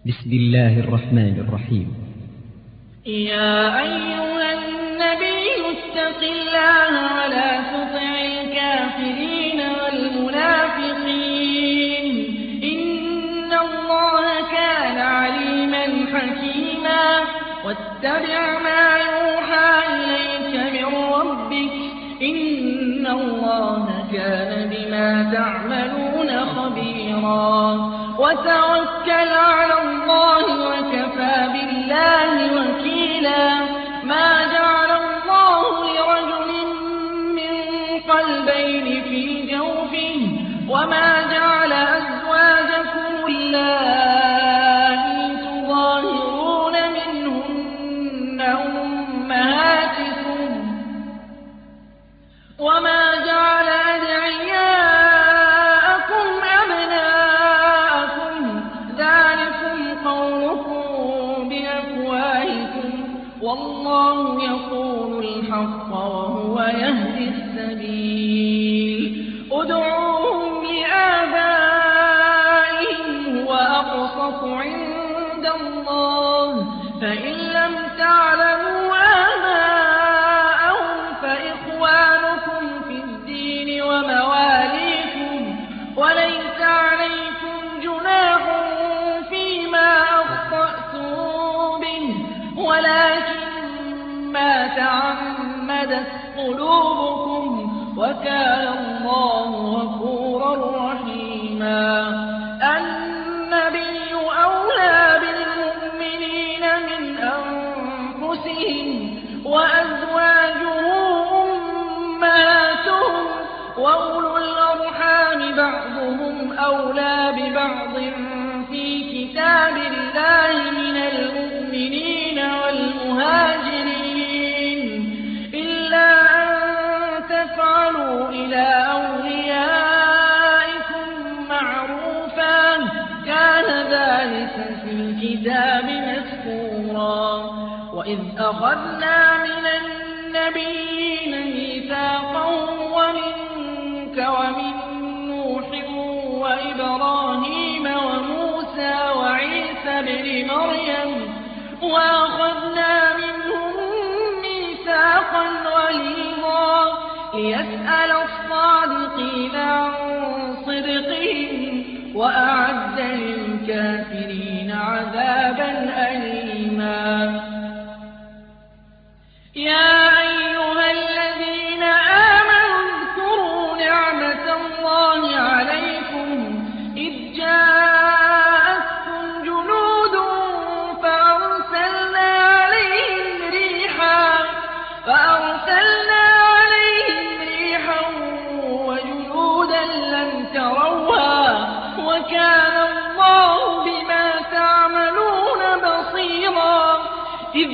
بسم الله الرحمن الرحيم. يا أيها النبي اتق الله ولا تطع الكافرين والمنافقين إن الله كان عليما حكيما واتبع ما يوحى إليك من ربك إن الله كان بما تعملون خبيرا وتوكل على الله وكفى بالله وكيلا ما جعل الله لرجل من قلبين في جوفه وما جعل أزواجكم اللائي تظاهرون منهن أمهاتكم وما جعل أدعياءكم أبناءكم ذلكم قولكم بأفواهكم والله يقول الحق وهو يهدي السبيل ادعوهم لآبائهم هو أقسط عند الله فإن لم تعلموا آباءهم فإخوانكم في الدين ومواليكم وليس عليكم جناح فيما أخطأتم به ولكن ما تعمدت قلوبكم وكان الله غفورا رحيما النبي أولى بالمؤمنين من أنفسهم وأزواجه أمهاتهم وأولو الأرحام بعضهم أولى ببعض في كتاب الله من المؤمنين والمهاجرين إلا أن تفعلوا إلى أوليائكم معروفا كان ذلك في الكتاب مسطورا وإذ أخذنا من النبيين ميثاقهم ومنك ومن نوح وإبراهيم وموسى وعيسى ابن مريم وأخذنا منهم ميثاقا غليظا ليسأل الصادقين عن صدقهم وأعد للكافرين عذابا أليما يا أيها الذين آمنوا اذكروا نعمة الله عليكم إذ جاءتكم جنود فأرسلنا عليهم ريحا وجنودا لم تروها وكان الله بما تعملون بصيرا إذ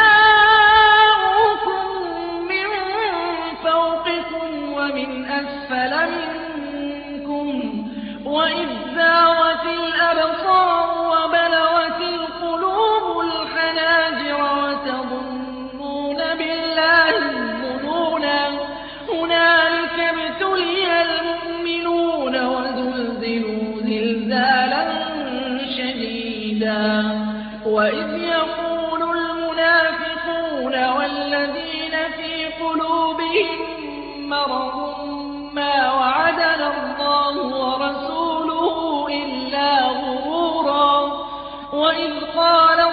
جاءوكم من فوقكم ومن أسفل منكم وإذ زاغت الأبصار وبلغت القلوب الحناجر وتظنون بالله الظنونا هنالك ابتلي المؤمنون وزلزلوا زلزالا شديدا وإذ يقول المنافقون والذين في قلوبهم مرض ما وعدنا الله ورسوله إلا غرورا وإذ قالت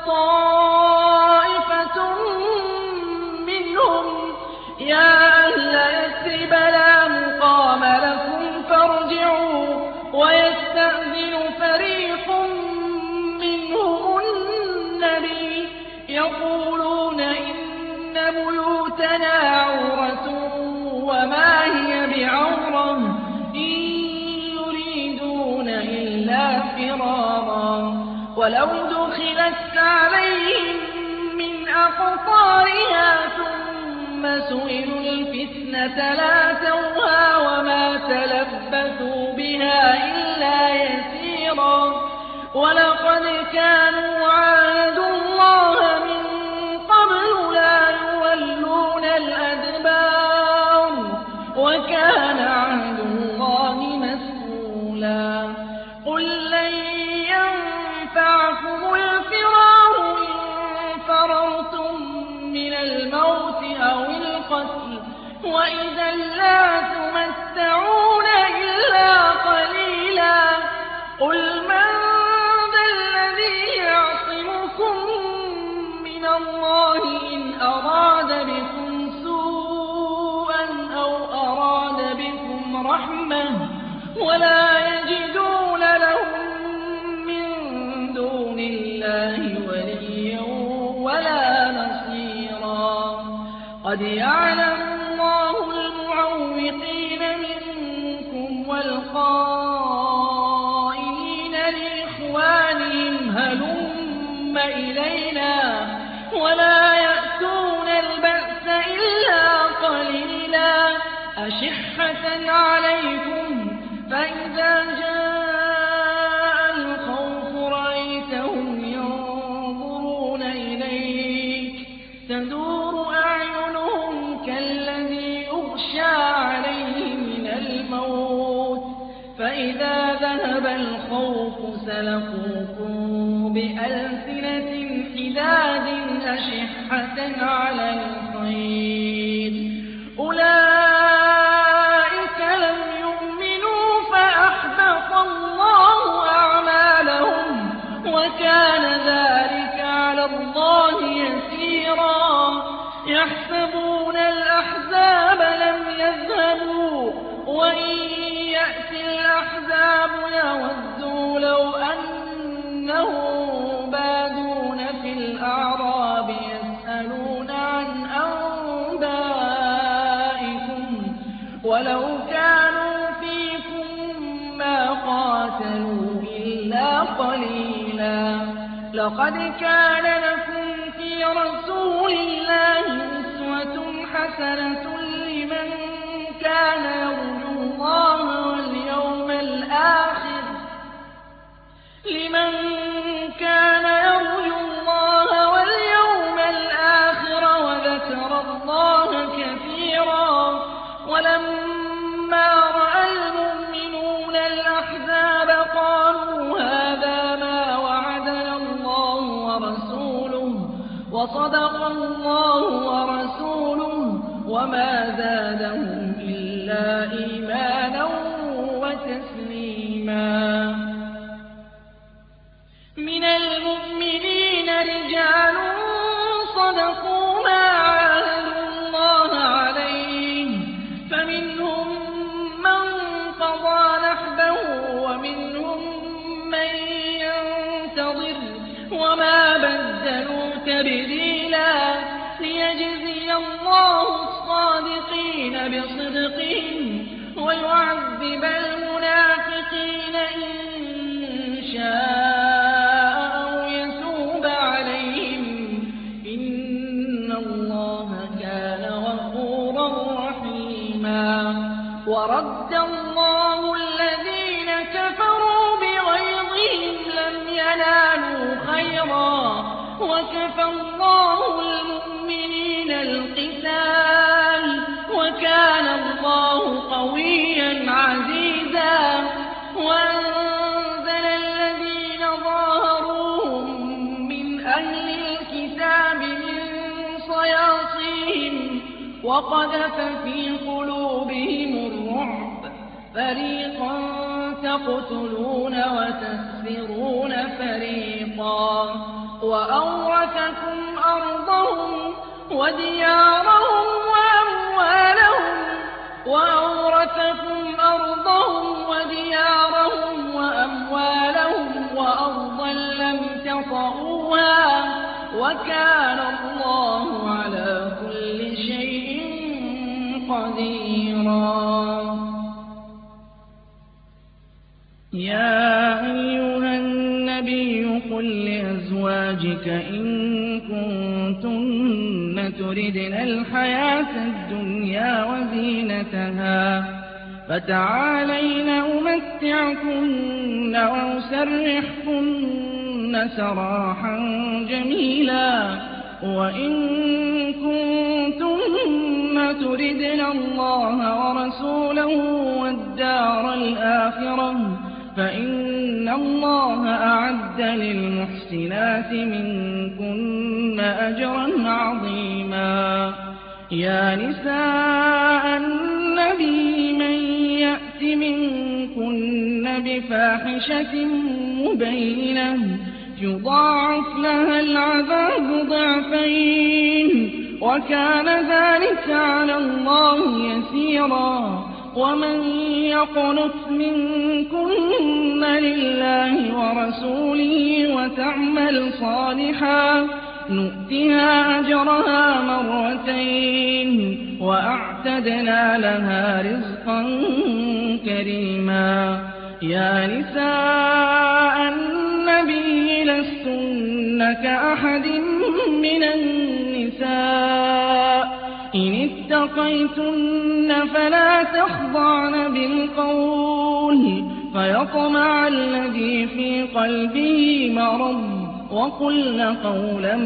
طائفة منهم يا أهل يثرب لا مقام لكم فارجعوا ويستأذن فريق منهم النبي يقولون إن بيوتنا عورة وما هي بعورة إن يريدون إلا فرارا ولو دخلت عليهم من أقطارها ثم سئلوا الفتنة لاتوها وما تلبثوا بها إلا يسيرا ولقد كانوا عاهدوا الله من قبل لا يولون الأدبار وكان عهد الله مسئولا قل لن ينفعكم القتل وإذا لا تمتعون إلا قليلا قل من ذا الذي يعصمكم من الله إن أراد بكم سوءا أو أراد بكم رحمة ولا يجدون لهم من دون الله وليا ولا نصيرا قد يعلم الله المعوقين منكم والقائلين لإخوانهم هلم إلينا ولا يأتون البأس إلا قليلا أشحة عليكم فإذا جاء الخوف رأيتهم ينظرون إليك تدور أعينهم كالذي يغشى عليه من الموت فإذا ذهب الخوف سلقوكم بألسنة حداد أشحة على الخير أولئك لم يؤمنوا فأحبط الله أعمالهم وكان ذلك على الله يسيرا يحسبون الأحزاب لم يذهبوا وإن يأتي الأحزاب يودوا لو أنهم بادون في الأعراب يسألون عن أنبائكم ولو كانوا فيكم ما قاتلوا إلا قليلا لقد كان لكم في رسول الله أسوة حسنة لمن كان يرجو الله واليوم الآخر وذكر الله كثيرا ولما رأى المؤمنون الأحزاب قالوا هذا ما وعدنا الله ورسوله وصدق الله ورسوله وما زادهم إلا إيمانا وتسليما من المؤمنين رجال صدقوا ما عاهدوا الله عليه فمنهم من قضى نحبه ومنهم من ينتظر وما بدلوا تبديلا ليجزي الله الصادقين بصدقهم ويعذب المنافقين إن شاء أو يتوب عليهم إن الله كان غفورا رحيما ورد الله الذين كفروا بغيظهم لم ينالوا خيرا وكفى الله المؤمنين القتال وكان الله قويا عزيزا وأنزل الذين ظاهروهم من أهل الكتاب من صياصيهم وقذف في قلوبهم الرعب فريقا تقتلون وتسرون فريقا وأورثكم أرضهم وديارهم وأموالهم وأرضا لم تطئوها وكان الله على كل شيء قديرا يا أيها النبي قل لأزواجك إن كنتن تردن الحياة الدنيا وزينتها فتعالين أمتعكن وأسرحكن سراحا جميلا وإن كنتن تردن الله ورسوله والدار الآخرة فإن الله أعد للمحسنات منكن أجرا عظيما يا نساء النبي من يأت منكن بفاحشة مبينة يضاعف لها العذاب ضعفين وكان ذلك على الله يسيرا ومن يقنت منكن لله ورسوله وتعمل صالحا نؤتها أجرها مرتين وأعتدنا لها رزقا كريما يا نساء النبي لستن كأحد من النساء إن اتقيتن فلا تخضعن بالقول فيطمع الذي في قلبه مرض وقلن قولا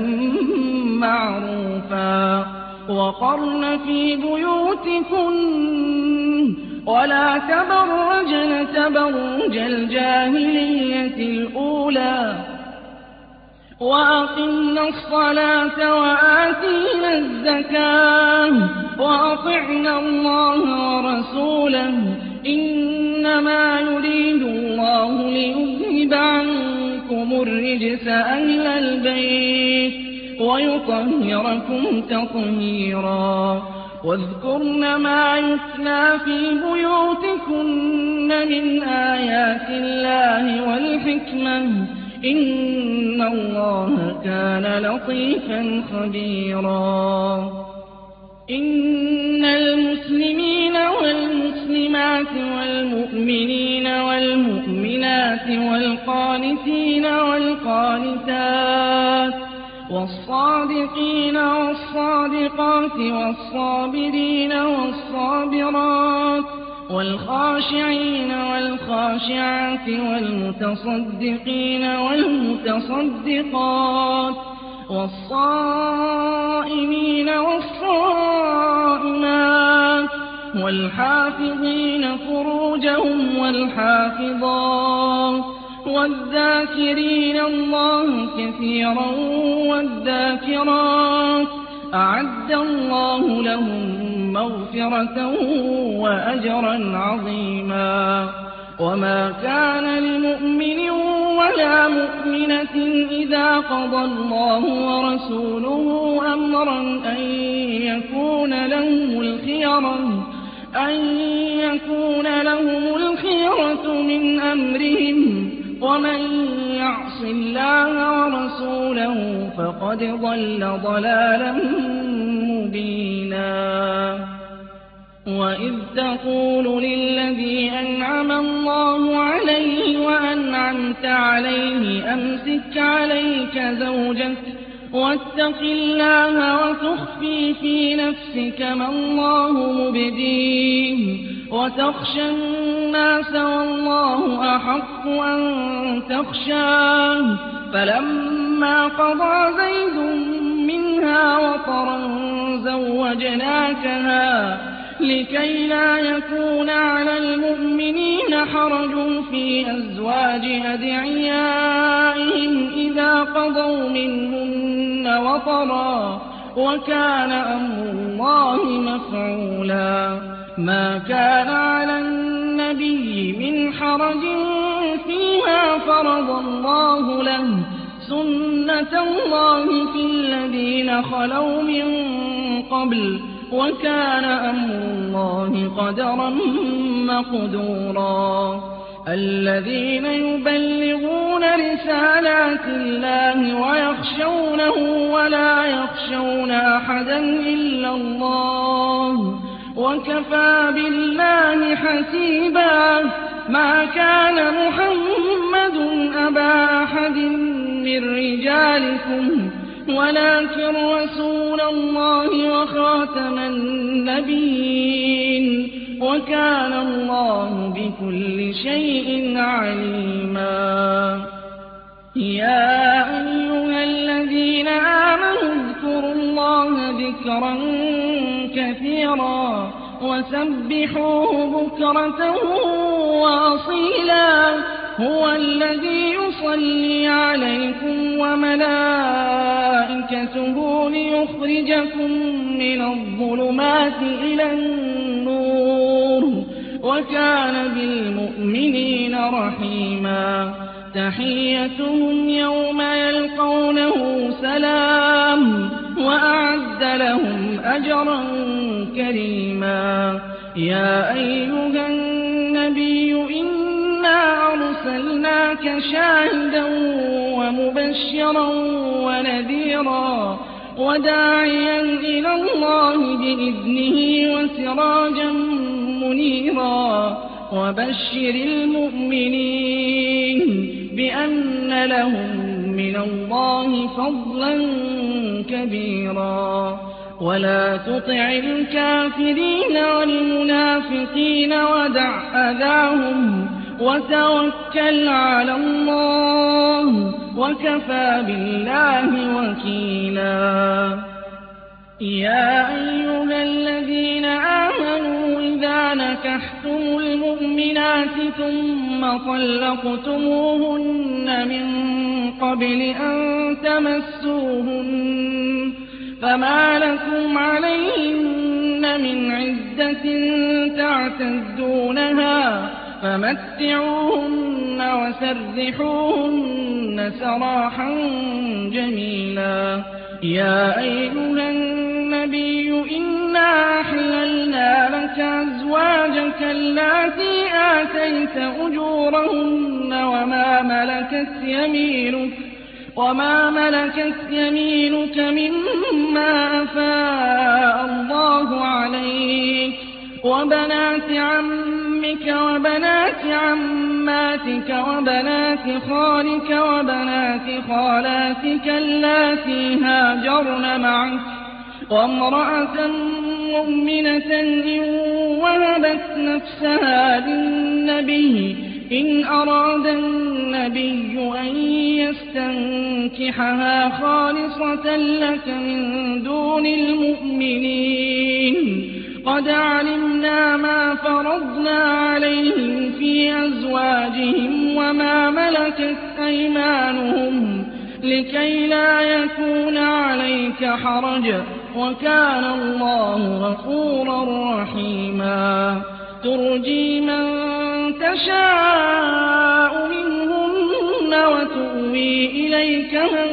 معروفا وقرن في بيوتكن ولا تبرجن تبرج الجاهلية الأولى وأقمنا الصلاة وآتينا الزكاة وأطعنا الله ورسوله إنما يريد الله ليذهب عنكم الرجس أهل البيت ويطهركم تطهيرا واذكرن ما يتلى في بيوتكن من آيات الله والحكمة إن الله كان لطيفا خبيرا إن المسلمين والمسلمات والمؤمنين والمؤمنات والقانتين والقانتات والصادقين والصادقات والصابرين والصابرات والخاشعين والخاشعات والمتصدقين والمتصدقات والصائمين والصائمات والحافظين فروجهم والحافظات والذاكرين الله كثيرا والذاكرات أعد الله لهم مغفرة وأجرا عظيما وما كان لمؤمن ولا مؤمنة إذا قضى الله ورسوله أمرا أن يكون لهم الخيرة من أمرهم ومن يعص الله ورسوله فقد ضل ضلالا مبينا وإذ تقول للذي أنعم الله عليه وأنعمت عليه أمسك عليك زوجك واتق الله وتخفي في نفسك ما الله مبديه وتخشى الناس والله أحق أن تخشاه فلما قضى زيد منها وطرا زوجناكها لكي لا يكون على المؤمنين حرج في أزواج أدعيائهم إذا قضوا منهن وطرا وكان أمر الله مفعولا ما كان على النبي من حرج فيما فرض الله له سنة الله في الذين خلوا من قبل وكان أمر الله قدرا مقدورا الذين يبلغون رسالات الله ويخشونه ولا يخشون أحدا إلا الله وكفى بالله حسيبا ما كان محمد أبا أحد من رجالكم ولكن رسول الله وخاتم النبيين وكان الله بكل شيء عليما يا أيها الذين آمنوا اذكروا الله ذكرا كثيرا وسبحوه بكرة وأصيلا هو الذي يصلي عليكم وملائكته ليخرجكم من الظلمات إلى النور وكان بالمؤمنين رحيما تحيتهم يوم يلقونه سلام وأعد لهم أجرا كريما يا أيها النبي إنا أرسلناك شاهدا ومبشرا ونذيرا وداعيا إلى الله بإذنه وسراجا منيرا وبشر المؤمنين بأن لهم من الله فضلا كبيرا ولا تطع الكافرين والمنافقين ودع أذاهم وتوكل على الله وكفى بالله وكيلا يا أيها الذين آمنوا إذا نكحتم المؤمنات ثم طلقتموهن من قبل أن تمسوهن فما لكم عليهن من عدة تعتدونها فمتعوهن وسرحوهن سراحا جميلا يا أيها النبي إنا أحللنا لك أزواجك اللاتي آتيت أجورهن وما ملكت يمينك مما أفاء الله عليك وبنات عمك وبنات عماتك وبنات خالك وبنات خالاتك اللاتي هاجرن معك وامرأة مؤمنة إن وهبت نفسها للنبي إن أراد النبي أن يستنكحها خالصة لك من دون المؤمنين قد علمنا ما فرضنا عليهم في أزواجهم وما ملكت أيمانهم لكي لا يكون عليك حرج وكان الله غفورا رحيما ترجي من تشاء منهن وتؤوي إليك من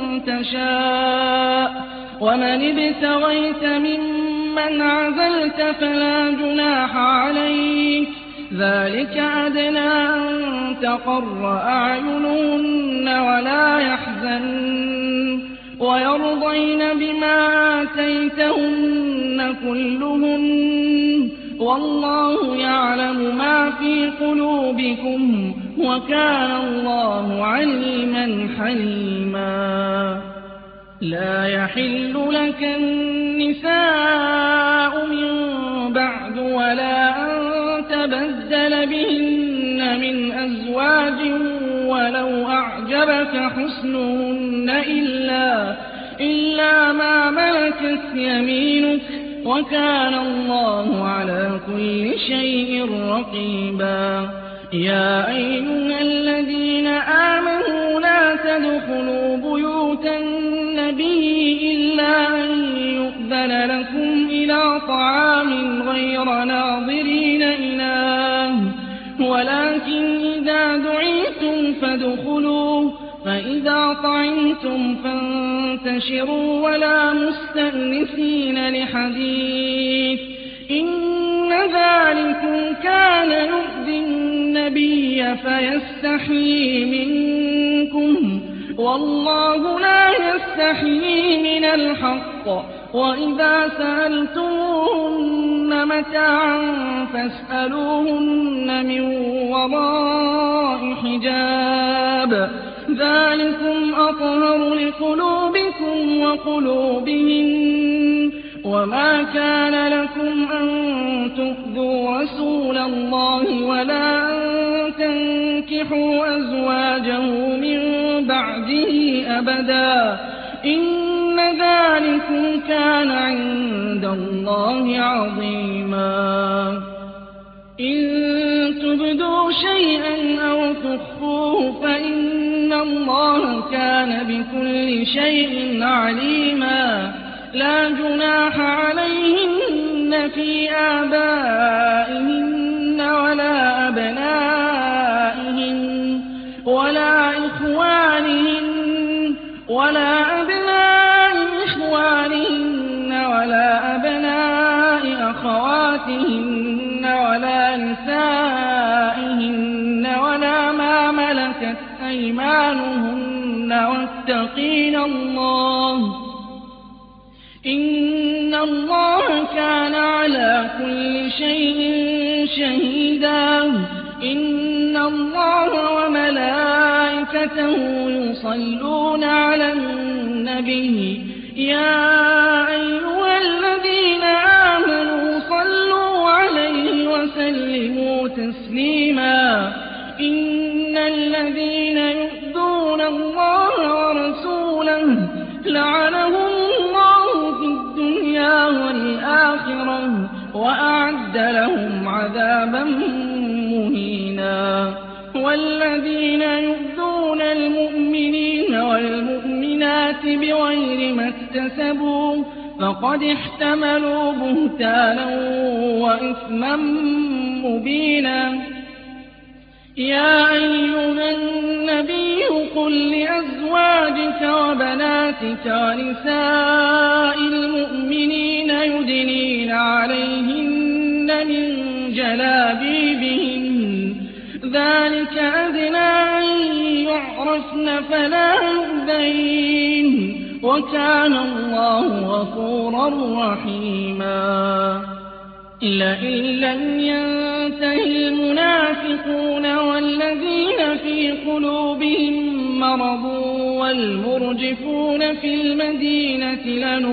تشاء ومن ابتغيت ممن عزلت فلا جناح عليك ذلك أدنى أن تقر أعينهن ولا يحزن ويرضين بما آتيتهن كلهن والله يعلم ما في قلوبكم وكان الله عليما حليما لا يحل لك النساء من بعد ولا أن تبدل بهن من أزواج ولو أعجبك حسنهن إلا ما ملكت يمينك وكان الله على كل شيء رقيبا يا أيها الذين آمنوا لا تدخلوا بيوت النبي إلا أن يؤذن لكم إلى طعام غير ناظرين إناه ولكن إذا دعيتم فادخلوا فإذا طعمتم فانتشروا ولا مستأنسين لحديث إن ذلكم كان يؤذي النبي فيستحيي منكم والله لا يستحيي من الحق وإذا سألتموهن متاعا فاسألوهن من وراء حجاب ذلكم أطهر لقلوبكم وقلوبهن وما كان لكم أن تؤذوا رسول الله ولا أن تنكحوا أزواجه من بعده أبدا إن ذلكم كان عند الله عظيما إن تبدوا شيئا أو تخفوه فإن الله كان بكل شيء عليما لا جناح عليهن في آبائهن ولا أبنائهن ولا إخوانهن ولا أبناء إخوانهن ولا أبناء أخواتهن ولا نسائهن ولا ما ملكت أيمانهن واتقين الله إن الله كان على كل شيء شهيدا إن الله وملائكته يصلون على النبي يا أيها الذين آمنوا صلوا عليه وسلموا تسليما إن الذين يؤذون الله ورسوله لعنهم الله في الدنيا والآخرة وأعد لهم عذابا مهينا والذين يؤذون المؤمنين والمؤمنات بغير ما اكتسبوا فقد احتملوا بهتانا وإثما مبينا يا أيها النبي قل لأزواجك وبناتك ونساء المؤمنين يدنين عليهن من جلابيبهن ذلك أدنى أن يعرفن فلا يؤذين وكان الله غفورا رحيما لئن لم ينته المنافقون والذين في قلوبهم مرض والمرجفون في المدينة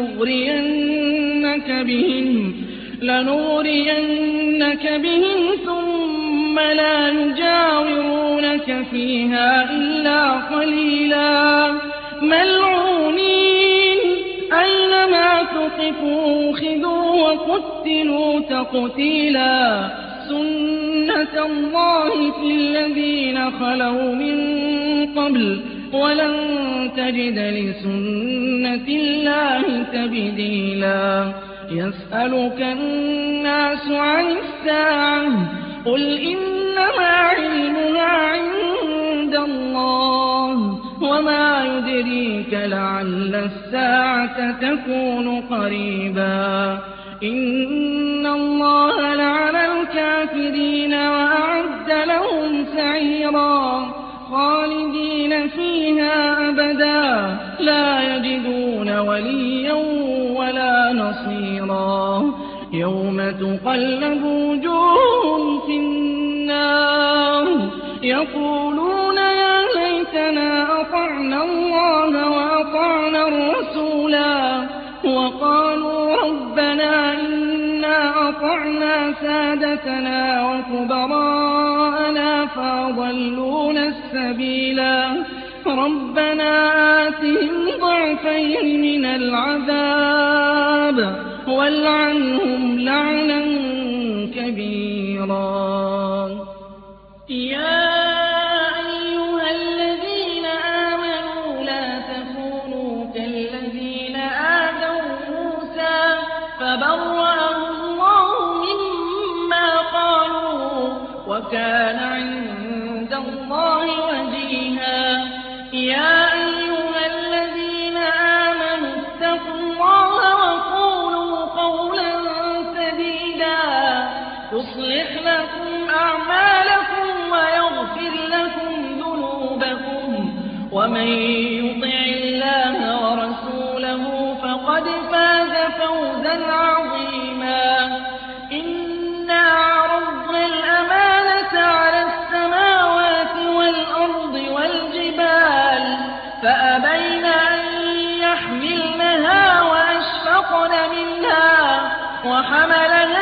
لنغرينك بهم ثم لا يجاورونك فيها إلا قليلا ملعونين أينما ثقفوا أخذوا وقتلوا تقتيلا سنة الله في الذين خلوا من قبل ولن تجد لسنة الله تبديلا يسألك الناس عن الساعة قل إنما علمها عند الله وما يدريك لعل الساعة تكون قريبا إن الله لعن الكافرين وأعد لهم سعيرا خالدين فيها أبدا لا يجدون وليا ولا نصيرا يوم تقلب وجوههم في النار يقولون يا ليتنا أطعنا الله وأطعنا الرسولا وقالوا ربنا إنا أطعنا سادتنا وكبراءنا فأضلونا السبيلا ربنا آتهم ضعفين من العذاب والعنهم لعنا كبيرا يا أيها الذين آمنوا لا تكونوا كالذين آذوا موسى فبرأه الله مما قالوا وكان عند الله وجيها يا أيها الذين آمنوا اتقوا الله وقولوا قولا سديدا يصلح لكم أعمالكم ويغفر لكم ذنوبكم ومن يطع الله ورسوله فقد فاز فوزا عظيما إنا عرضنا الأمانة على السماوات والأرض والجبال فأبين أن يحملنها وأشفقن منها وحملها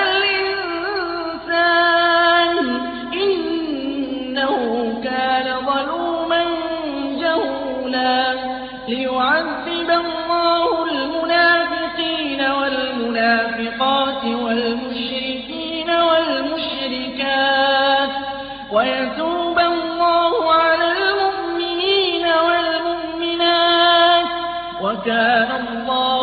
الإنسان إنه كان ظلوما جهولا ليعذب الله المنافقين والمنافقات والمشركين والمشركات ويتوب الله على المؤمنين والمؤمنات وكان الله